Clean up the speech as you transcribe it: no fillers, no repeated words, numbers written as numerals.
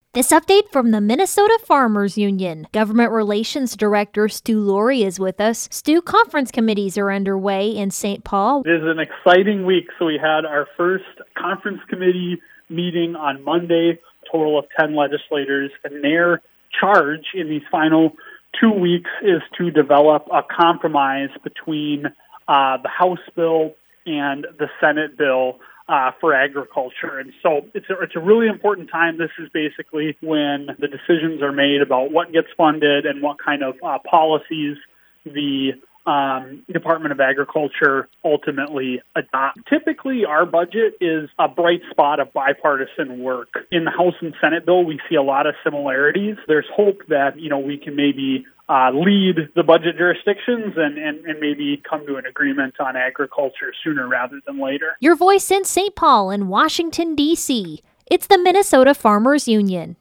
This update from the Minnesota Farmers Union. Government Relations Director Stu Laurie is with us. Stu, conference committees are underway in St. Paul. It is an exciting week. So we had our first conference committee meeting on Monday, a total of 10 legislators, and their charge in these final 2 weeks is to develop a compromise between the House bill and the Senate bill for agriculture. And so it's a really important time. This is basically when the decisions are made about what gets funded and what kind of policies the Department of Agriculture ultimately adopt. Typically, our budget is a bright spot of bipartisan work. In the House and Senate bill, we see a lot of similarities. There's hope that, we can maybe lead the budget jurisdictions and maybe come to an agreement on agriculture sooner rather than later. Your voice in St. Paul and Washington, D.C. It's the Minnesota Farmers Union.